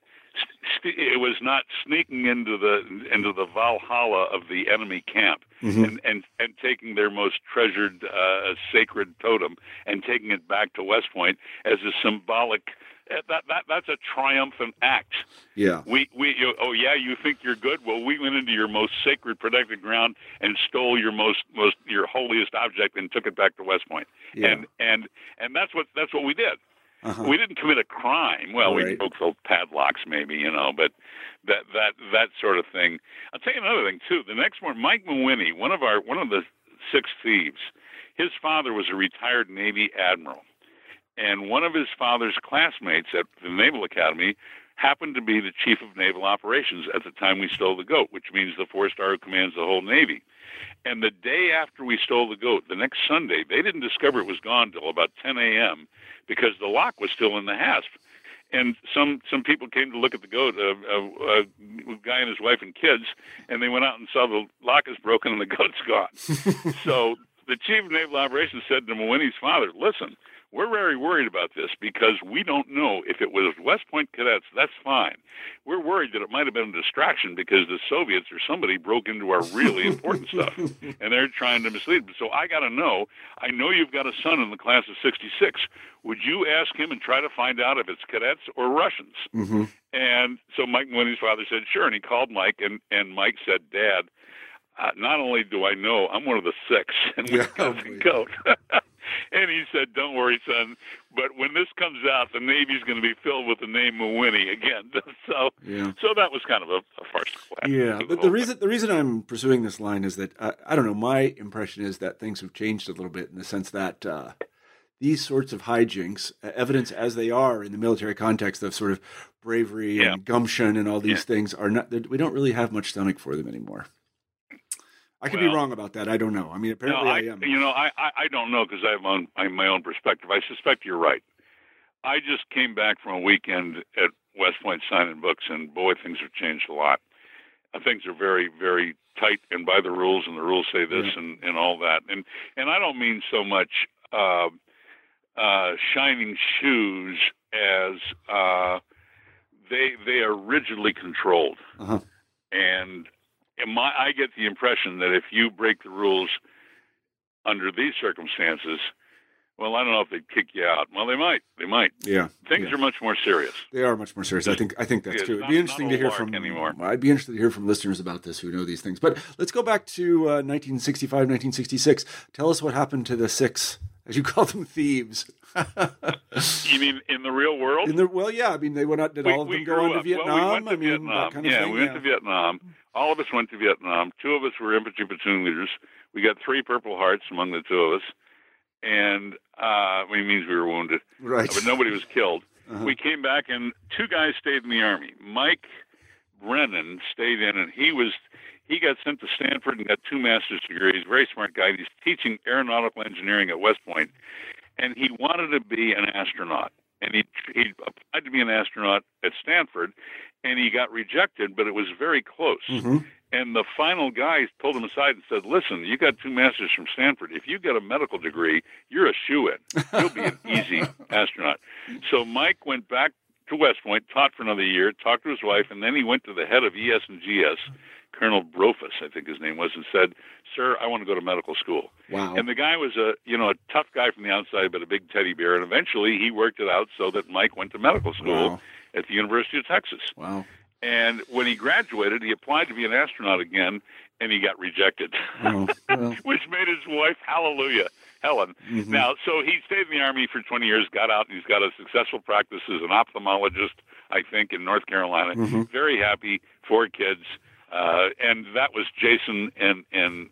sneaking into the Valhalla of the enemy camp and taking their most treasured sacred totem and taking it back to West Point as a symbolic. That's a triumphant act. Yeah. You think you're good? Well, we went into your most sacred protected ground and stole your your holiest object and took it back to West Point. Yeah. And that's what we did. We didn't commit a crime. Well, we broke the padlocks, maybe, but that sort of thing. I'll tell you another thing too. The next one, Mike Mawhinney, one of the 6 thieves. His father was a retired Navy admiral, and one of his father's classmates at the Naval Academy happened to be the chief of naval operations at the time we stole the goat, which means the 4-star who commands the whole Navy. And the day after we stole the goat, the next Sunday, they didn't discover it was gone till about 10 a.m. because the lock was still in the hasp. And some people came to look at the goat, a guy and his wife and kids, and they went out and saw the lock is broken and the goat's gone. So the chief of naval operations said to Mawhinney's father, listen, we're very worried about this because we don't know if it was West Point cadets. That's fine. We're worried that it might have been a distraction because the Soviets or somebody broke into our really important stuff, and they're trying to mislead them. So I got to know. I know you've got a son in the class of '66. Would you ask him and try to find out if it's cadets or Russians? Mm-hmm. And so Mike Maloney's father said, sure. And he called Mike, and Mike said, Dad, not only do I know, I'm one of the 6, and we got the coat. And he said, don't worry, son, but when this comes out, the Navy's going to be filled with the name Mawhinney again. So that was kind of a farcical act. Yeah, but the reason I'm pursuing this line is that, I don't know, my impression is that things have changed a little bit in the sense that these sorts of hijinks, evidence as they are in the military context of sort of bravery and gumption and all these things, are not. We don't really have much stomach for them anymore. I could be wrong about that. I don't know. I mean, apparently I am. I don't know because I have my own perspective. I suspect you're right. I just came back from a weekend at West Point signing books, and boy, things have changed a lot. Things are very, very tight and by the rules, and the rules say this and all that. And I don't mean so much shining shoes as they are rigidly controlled. Uh-huh. And I get the impression that if you break the rules under these circumstances, well, I don't know if they'd kick you out. Well, they might. Yeah. Things are much more serious. They are much more serious. I think that's true. It'd be interesting to hear from anymore. I'd be interested to hear from listeners about this who know these things. But let's go back to 1965, 1966. Tell us what happened to the 6, as you call them, thieves. You mean in the real world? I mean, they went out. Did all of them go on to Vietnam? Well, we went to Vietnam. Kind of thing? We went to Vietnam. All of us went to Vietnam. 2 of us were infantry platoon leaders. We got 3 Purple Hearts among the 2 of us, and it means we were wounded. Right. But nobody was killed. Uh-huh. We came back, and 2 guys stayed in the Army. Mike Brennan stayed in, and he got sent to Stanford and got 2 master's degrees. Very smart guy. He's teaching aeronautical engineering at West Point, and he wanted to be an astronaut. And he applied to be an astronaut at Stanford, and he got rejected, but it was very close. Mm-hmm. And the final guy pulled him aside and said, listen, you got 2 masters from Stanford. If you get a medical degree, you're a shoo-in. You'll be an easy astronaut. So Mike went back to West Point, taught for another year, talked to his wife, and then he went to the head of ES and GS, Colonel Brofus, I think his name was, and said, sir, I want to go to medical school. Wow. And the guy was a tough guy from the outside, but a big teddy bear. And eventually he worked it out so that Mike went to medical school at the University of Texas. Wow. And when he graduated, he applied to be an astronaut again, and he got rejected, which made his wife, Helen. Mm-hmm. Now, so he stayed in the Army for 20 years, got out, and he's got a successful practice as an ophthalmologist, I think, in North Carolina. Mm-hmm. Very happy, 4 kids. And that was Jason and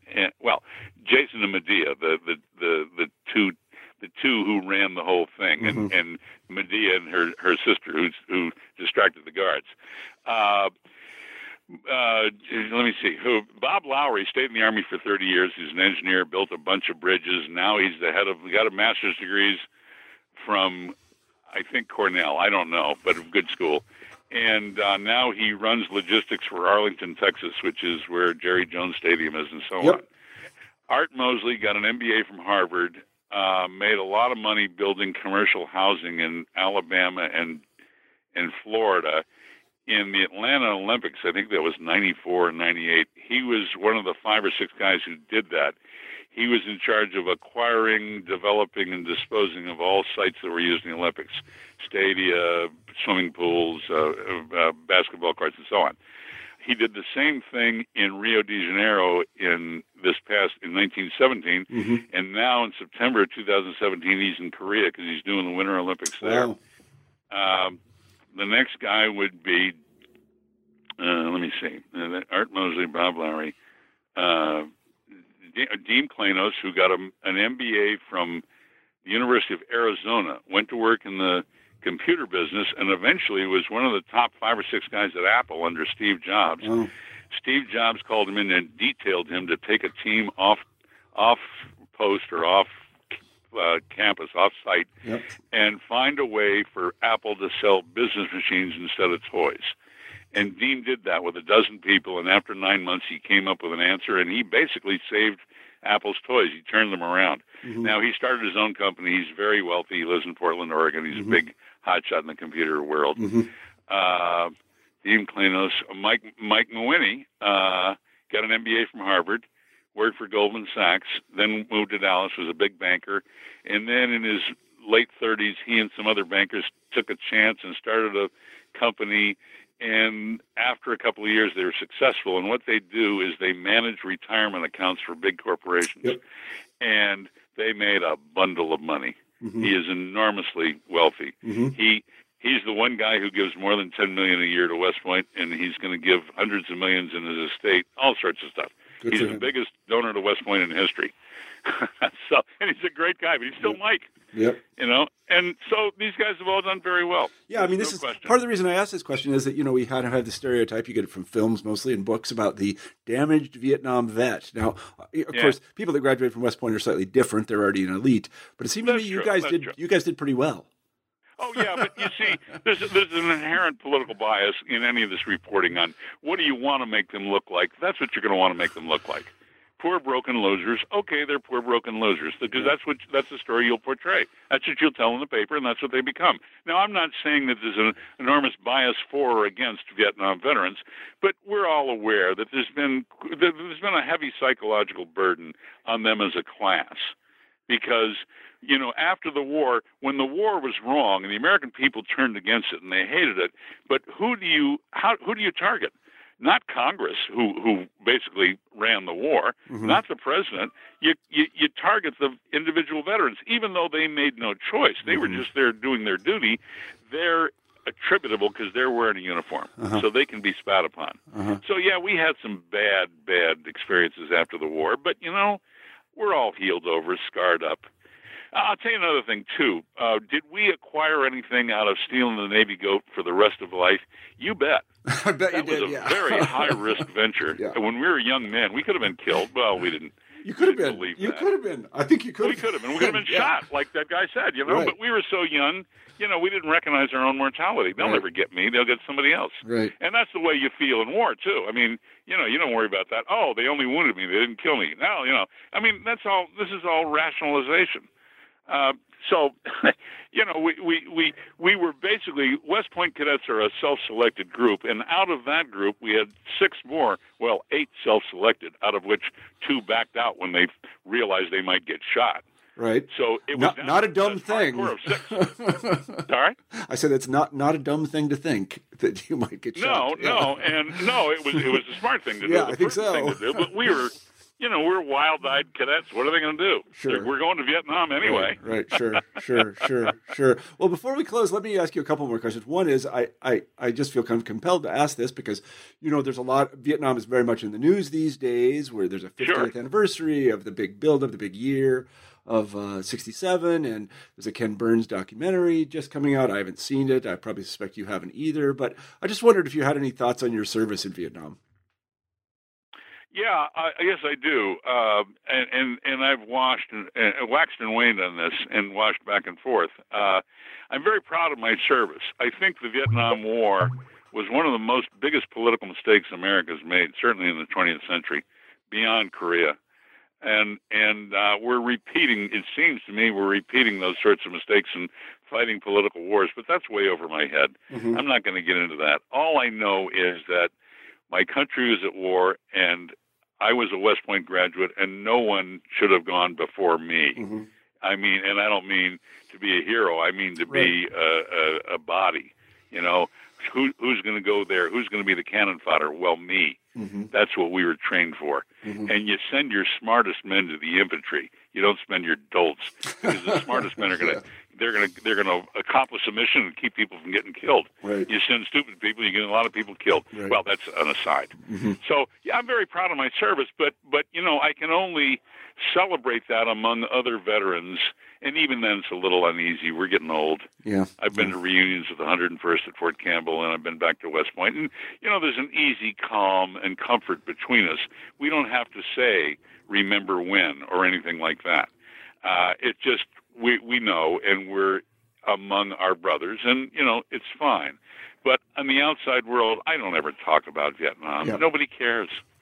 Jason and Medea, the two who ran the whole thing, and Medea and her sister who distracted the guards. Let me see. Bob Lowry stayed in the Army for 30 years. He's an engineer, built a bunch of bridges. Now he's got a master's degrees from, I think, Cornell. I don't know, but a good school. And now he runs logistics for Arlington, Texas, which is where Jerry Jones Stadium is, and so on. Art Mosley got an MBA from Harvard, made a lot of money building commercial housing in Alabama and Florida. In the Atlanta Olympics, I think that was 94 and 98, he was one of the 5 or 6 guys who did that. He was in charge of acquiring, developing, and disposing of all sites that were used in the Olympics, stadia, swimming pools, basketball courts, and so on. He did the same thing in Rio de Janeiro in 1917, and now in September of 2017, he's in Korea because he's doing the Winter Olympics there. Wow. The next guy would be, let me see, Art Mosley, Bob Lowry, Dean Klanos, who got an MBA from the University of Arizona, went to work in the computer business, and eventually was one of the top 5 or 6 guys at Apple under Steve Jobs. Oh. Steve Jobs called him in and detailed him to take a team off post or off campus, off-site, and find a way for Apple to sell business machines instead of toys. And Dean did that with 12 people, and after 9 months, he came up with an answer, and he basically saved Apple's toys. He turned them around. Mm-hmm. Now, he started his own company. He's very wealthy. He lives in Portland, Oregon. He's a big hotshot in the computer world. Dean Klinos, Mike Mawhinney got an MBA from Harvard, worked for Goldman Sachs, then moved to Dallas, was a big banker, and then in his late 30s, he and some other bankers took a chance and started a company, and after a couple of years, they were successful, and what they do is they manage retirement accounts for big corporations, and they made a bundle of money. He is enormously wealthy. He's the one guy who gives more than $10 million a year to West Point, and he's going to give hundreds of millions in his estate, all sorts of stuff. He's the biggest donor to West Point in history. And he's a great guy, but he's still Mike. You know, and so these guys have all done very well. Yeah, I mean, this is part of the reason I asked this question is that, you know, we kind of have the stereotype, you get it from films mostly and books, about the damaged Vietnam vet. Now, of course, people that graduate from West Point are slightly different. They're already an elite. But it seems to me you guys did pretty well. Oh, yeah, but you see, there's an inherent political bias in any of this reporting on what do you want to make them look like. That's what you're going to want to make them look like. Poor, broken losers. Okay, they're poor, broken losers, because that's the story you'll portray. That's what you'll tell in the paper, and that's what they become. Now, I'm not saying that there's an enormous bias for or against Vietnam veterans, but we're all aware that there's been a heavy psychological burden on them as a class, because, you know, after the war, when the war was wrong and the American people turned against it and they hated it, but who do you target? Not Congress, who basically ran the war, not the president. You target the individual veterans, even though they made no choice. They were just there doing their duty. They're attributable because they're wearing a uniform, so they can be spat upon. So, yeah, we had some bad experiences after the war, but, you know, we're all healed over, scarred up. I'll tell you another thing, too. Did we acquire anything out of stealing the Navy goat for the rest of life? You bet. I bet you did, That was a very high-risk venture. When we were young men, we could have been killed. Well, we didn't. You could have been. You could have been. I think you could have. We could have been. We could have been shot, like that guy said, you know. Right. But we were so young, you know, we didn't recognize our own mortality. They'll never get me. They'll get somebody else. Right. And that's the way you feel in war, too. I mean, you know, you don't worry about that. Oh, they only wounded me. They didn't kill me. No, you know. I mean, this is all rationalization. So, you know, we were basically, West Point cadets are a self-selected group, and out of that group, we had 8 self-selected, out of which 2 backed out when they realized they might get shot. Right. So it was not a dumb thing. Sorry? I said it's not a dumb thing to think that you might get shot. No, it was a smart thing to do. Yeah, I think so. Thing to do, but we were. You know, we're wild-eyed cadets. What are they going to do? Sure. We're going to Vietnam anyway. Right. Sure. Well, before we close, let me ask you a couple more questions. One is, I just feel kind of compelled to ask this because, you know, there's a lot, Vietnam is very much in the news these days, where there's a 50th anniversary of the big build-up, the big year of 67, and there's a Ken Burns documentary just coming out. I haven't seen it. I probably suspect you haven't either, but I just wondered if you had any thoughts on your service in Vietnam. Yeah, I guess I do, and I've waxed and waned on this, and washed back and forth. I'm very proud of my service. I think the Vietnam War was one of the biggest political mistakes America's made, certainly in the 20th century, beyond Korea, and we're repeating. It seems to me we're repeating those sorts of mistakes and fighting political wars, but that's way over my head. I'm not going to get into that. All I know is that my country was at war, and I was a West Point graduate, and no one should have gone before me. I mean, and I don't mean to be a hero. I mean to be a body. You know, who's going to go there? Who's going to be the cannon fodder? Well, me. That's what we were trained for. And you send your smartest men to the infantry. You don't spend your dolts, because the smartest men are going to. They're going to accomplish a mission and keep people from getting killed. Right. You send stupid people, you get a lot of people killed. Right. Well, that's an aside. So, yeah, I'm very proud of my service, but you know, I can only celebrate that among other veterans, and even then it's a little uneasy. We're getting old. Yeah. I've been to reunions with the 101st at Fort Campbell, and I've been back to West Point. And, you know, there's an easy calm and comfort between us. We don't have to say, remember when, or anything like that. It's just, we know, and we're among our brothers, and, you know, it's fine. But in the outside world, I don't ever talk about Vietnam. Yep. Nobody cares. Yep.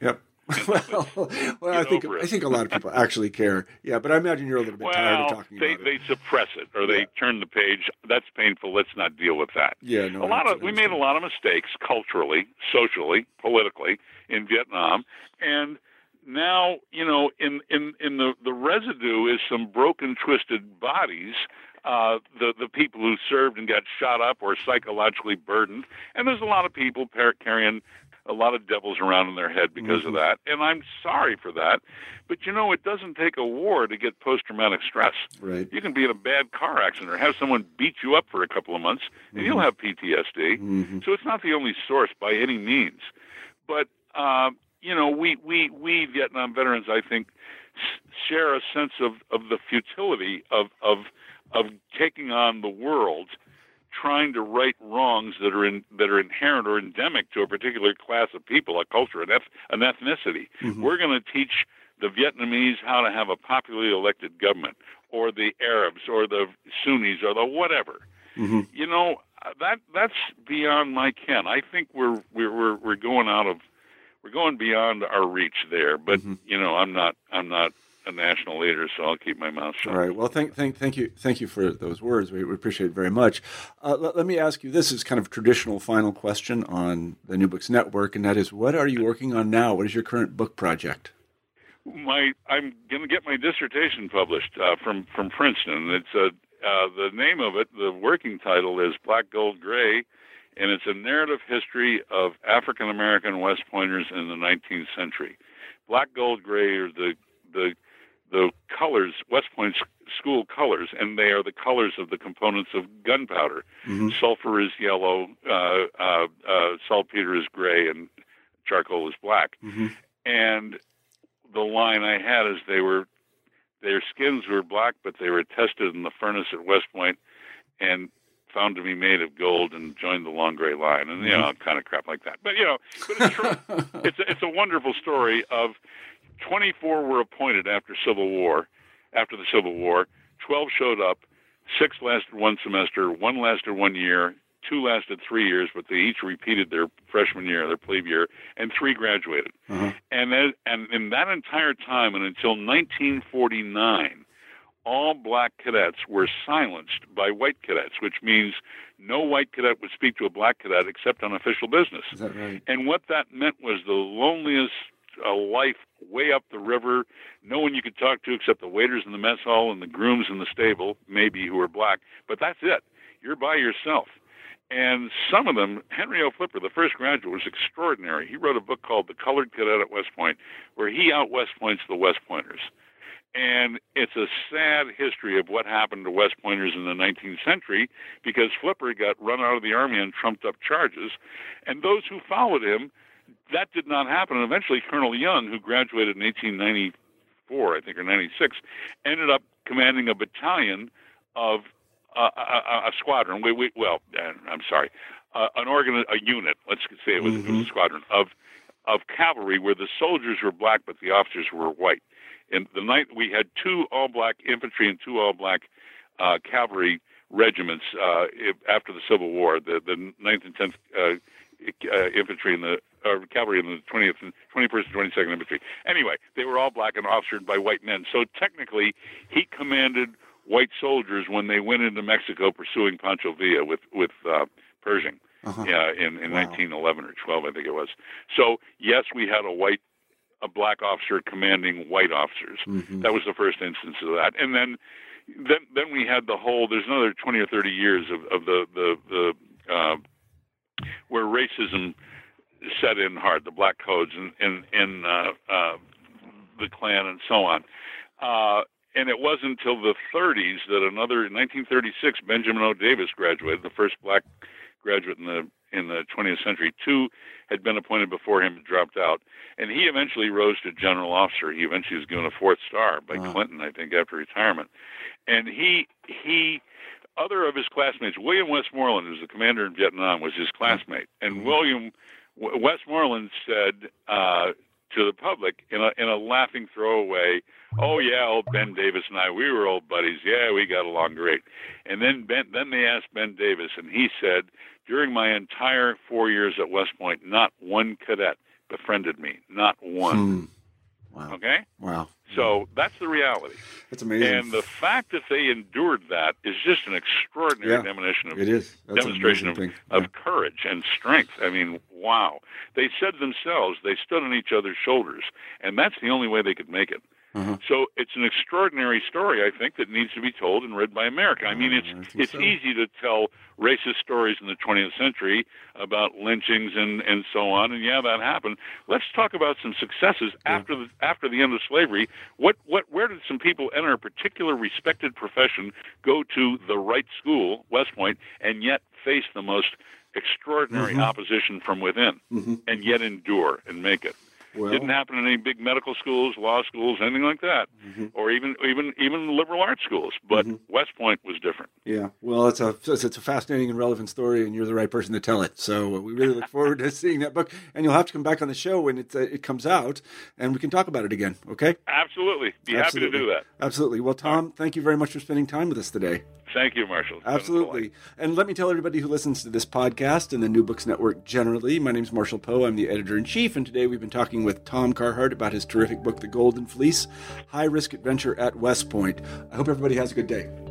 Well, I think a lot of people actually care. Yeah, but I imagine you're a little bit tired of talking about it. They suppress it, or they turn the page. That's painful. Let's not deal with that. Yeah, no. We made a lot of mistakes culturally, socially, politically in Vietnam, and now in the residue is some broken, twisted bodies. The people who served and got shot up or psychologically burdened, and there's a lot of people carrying a lot of devils around in their head because of that, and I'm sorry for that. But it doesn't take a war to get post-traumatic stress. Right. You can be in a bad car accident or have someone beat you up for a couple of months, and you'll have PTSD. So it's not the only source by any means. But we Vietnam veterans, I think, share a sense of the futility of taking on the world, trying to right wrongs that are inherent or endemic to a particular class of people, a culture, an ethnicity. We're going to teach the Vietnamese how to have a popularly elected government, or the Arabs, or the Sunnis, or the whatever. That's beyond my ken. I think we're going beyond our reach there. But I'm not a national leader, so I'll keep my mouth shut. All right. Well, thank you for those words. We appreciate it very much. Let me ask you, this is kind of traditional final question on the New Books Network, and that is, what are you working on now? What is your current book project? I'm going to get my dissertation published from Princeton. It's the name of it, the working title is Black, Gold, Gray, and it's a narrative history of African American West Pointers in the 19th century. Black, gold, gray are the colors, West Point school colors, and they are the colors of the components of gunpowder. Sulfur is yellow, saltpeter is gray, and charcoal is black. And the line I had is their skins were black, but they were tested in the furnace at West Point and found to be made of gold and joined the long gray line, and kind of crap like that. But but it's true. It's a wonderful story of 24 were appointed after the Civil War. 12 showed up. 6 lasted 1 semester. 1 lasted 1 year. 2 lasted 3 years, but they each repeated their freshman year, their plebe year, and 3 graduated. And in that entire time, and until 1949, all black cadets were silenced by white cadets, which means no white cadet would speak to a black cadet except on official business. Is that right? And what that meant was the loneliest life way up the river, no one you could talk to except the waiters in the mess hall and the grooms in the stable, maybe, who were black, but that's it. You're by yourself. And some of them, Henry O. Flipper, the first graduate, was extraordinary. He wrote a book called The Colored Cadet at West Point, where he out-West Points the West Pointers. And it's a sad history of what happened to West Pointers in the 19th century, because Flipper got run out of the Army on trumped-up charges, and those who followed him, that did not happen. And eventually Colonel Young, who graduated in 1894, I think, or 96, ended up commanding a battalion of a squadron. A unit. Let's say it was a squadron of cavalry, where the soldiers were black but the officers were white. In the night, we had 2 all-black infantry and 2 all-black cavalry regiments after the Civil War. The 9th and 10th infantry and the cavalry in the 20th and 21st and 22nd infantry. Anyway, they were all black and officered by white men. So technically, he commanded white soldiers when they went into Mexico pursuing Pancho Villa with Pershing in 1911 or 12, I think it was. So yes, we had a black officer commanding white officers. That was the first instance of that. And then we had the whole. There's another 20 or 30 years of the where racism set in hard, the black codes and the Klan and so on. And it wasn't until the 30s that in 1936, Benjamin O. Davis graduated, the first black graduate in the 20th century. 2 had been appointed before him and dropped out. And he eventually rose to general officer. He eventually was given a 4th star by Clinton, I think, after retirement. And other of his classmates, William Westmoreland, who's the commander in Vietnam, was his classmate. And William Westmoreland said to the public in a laughing throwaway, "Oh yeah, old Ben Davis and I, we were old buddies. Yeah, we got along great." And then they asked Ben Davis, and he said, "During my entire 4 years at West Point, not one cadet befriended me. Not one. Wow. Okay? Wow. So that's the reality. That's amazing. And the fact that they endured that is just an extraordinary demonstration of demonstration of courage and strength. I mean, wow. They said themselves, they stood on each other's shoulders, and that's the only way they could make it. So it's an extraordinary story, I think, that needs to be told and read by America. I mean, it's easy to tell racist stories in the 20th century about lynchings and so on, and that happened. Let's talk about some successes after the end of slavery. Where did some people enter a particular respected profession, go to the right school, West Point, and yet face the most extraordinary opposition from within, and yet endure and make it? Well, didn't happen in any big medical schools, law schools, anything like that, or even liberal arts schools. But West Point was different. Yeah, well, it's a fascinating and relevant story, and you're the right person to tell it. So we really look forward to seeing that book, and you'll have to come back on the show when it comes out, and we can talk about it again. Okay? Absolutely, happy to do that. Absolutely. Well, Tom, thank you very much for spending time with us today. Thank you, Marshall. Absolutely. And let me tell everybody who listens to this podcast and the New Books Network generally, my name is Marshall Poe. I'm the editor-in-chief, and today we've been talking with Tom Carhart about his terrific book, The Golden Fleece, High-Risk Adventure at West Point. I hope everybody has a good day.